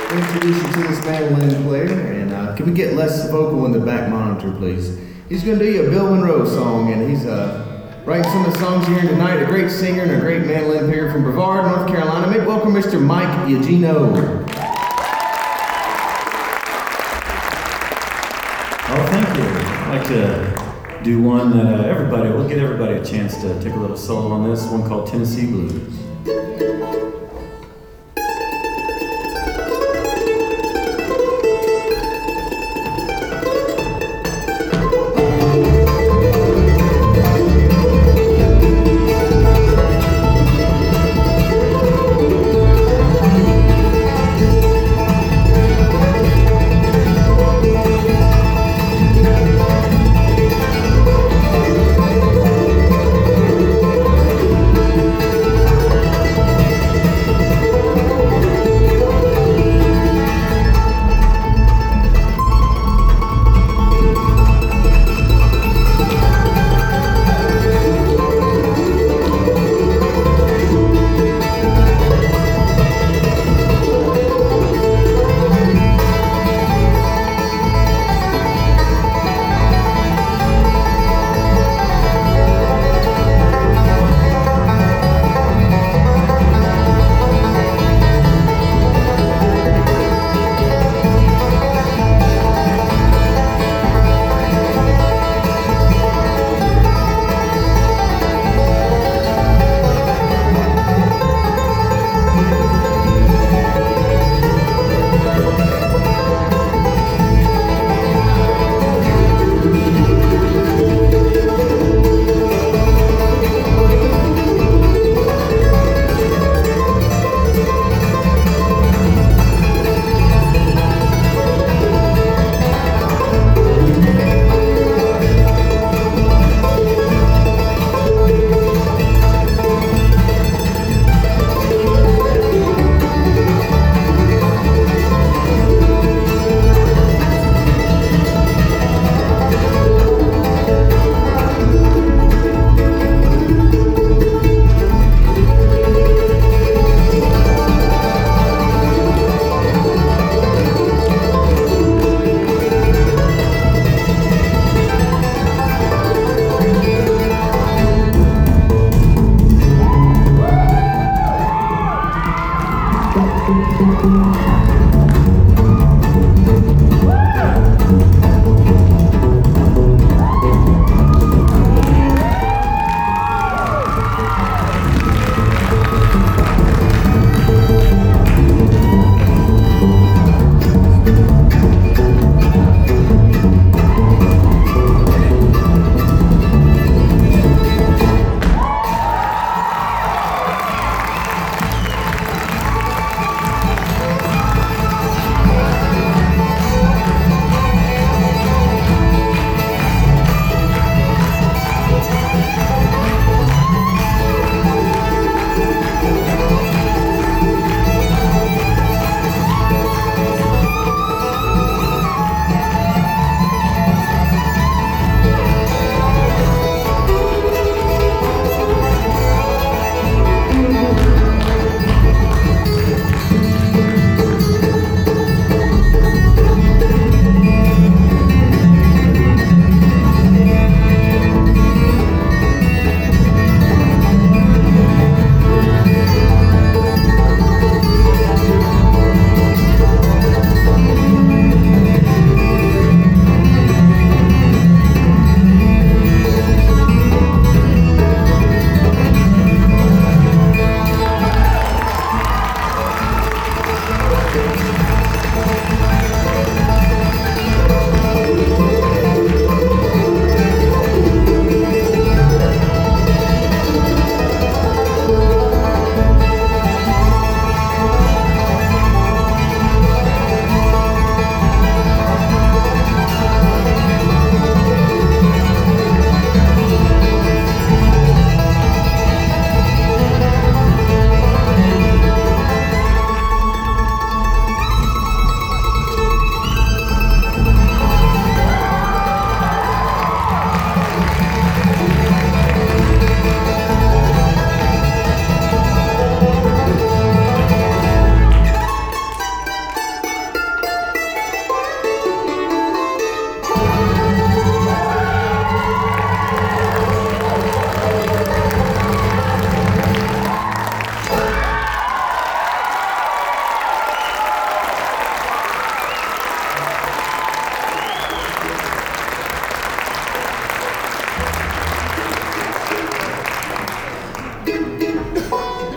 introduce you to this mandolin player, and can we get less vocal in the back monitor, please? He's going to do you a Bill Monroe song, and he's writing some of the songs here tonight. A great singer and a great mandolin player from Brevard, North Carolina. Make welcome Mr. Mike Eugenio. Oh, thank you. I'd like to do one that we'll get everybody a chance to take a little solo on this, one called Tennessee Blues.